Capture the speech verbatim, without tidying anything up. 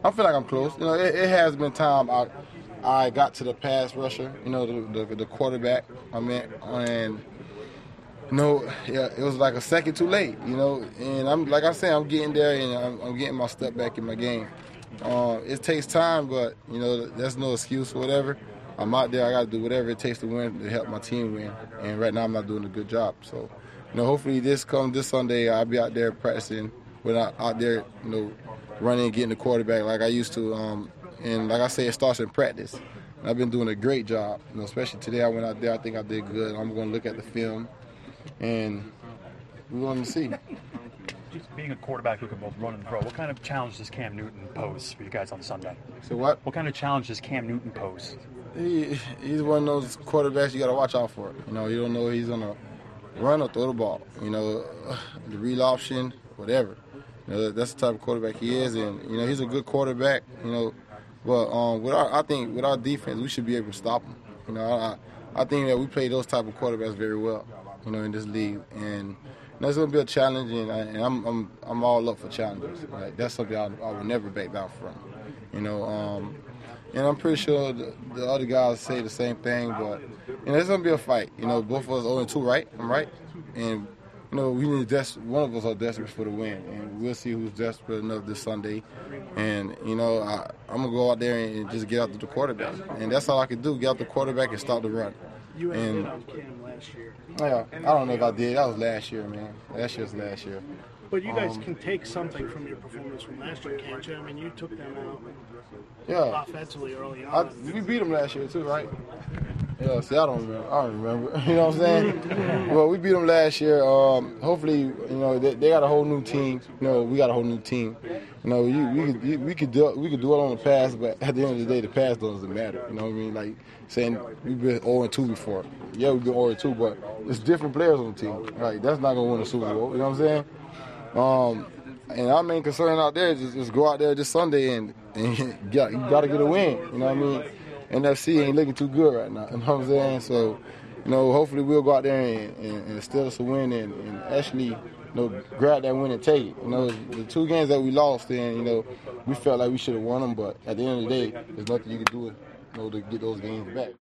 I feel like I'm close. You know, it, it has been time I I got to the pass rusher. You know, the the, the quarterback. I mean, and you know, yeah, it was like a second too late. You know, and I'm like I said, I'm getting there, and I'm, I'm getting my step back in my game. Uh, it takes time, but you know, there's no excuse or whatever. I'm out there. I got to do whatever it takes to win to help my team win. And right now, I'm not doing a good job. So, you know, hopefully this come this Sunday, I'll be out there practicing, without out there, you know, running and getting the quarterback like I used to. Um, and like I say, it starts in practice. And I've been doing a great job. You know, especially today, I went out there. I think I did good. I'm going to look at the film, and we want to see. Being a quarterback who can both run and throw, what kind of challenge does Cam Newton pose for you guys on Sunday? So what? What kind of challenge does Cam Newton pose? He, he's one of those quarterbacks you got to watch out for. You know, you don't know if he's going to run or throw the ball. You know, the read option, whatever. You know, that's the type of quarterback he is, and you know he's a good quarterback. You know, but um, with our, I think with our defense, we should be able to stop him. You know, I, I think that we play those type of quarterbacks very well. You know, in this league, and that's going to be a challenge, and, I, and I'm I'm I'm all up for challenges. Right? That's something I, I would never back down from. You know. Um, And I'm pretty sure the, the other guys say the same thing, but you know, it's gonna be a fight. You know, both of us oh and two, right? I'm right. And you know, we need des- one of us are desperate for the win, and we'll see who's desperate enough this Sunday. And you know, I, I'm gonna go out there and just get out the quarterback, and that's all I can do: get out the quarterback and stop the run. You had and, hit on Cam last year. Yeah, I don't know if I did. That was last year, man. Last year's last year. But you guys um, can take something from your performance from last year, can't you? I mean, you took them out yeah. offensively early I, on. we beat them last year too, right? Yeah, see, I don't remember. I don't remember. You know what I'm saying? Well, we beat them last year. Um, hopefully, you know, they, they got a whole new team. You know, we got a whole new team. You know, you, we could you, we could do we could do it on the pass, but at the end of the day, the pass doesn't matter. You know what I mean? Like saying we've been oh and two before. Yeah, we've been oh and two, but it's different players on the team. Right? That's not gonna win a Super Bowl. You know what I'm saying? Um, and our main concern out there is just, just go out there this Sunday and, and get, you got to get a win. You know what I mean? N F C ain't looking too good right now. You know what I'm saying? So, you know, hopefully we'll go out there and, and, and steal us a win and, and actually, you know, grab that win and take it. You know, the two games that we lost in, you know, we felt like we should have won them, but at the end of the day, there's nothing you can do, you know, to get those games back.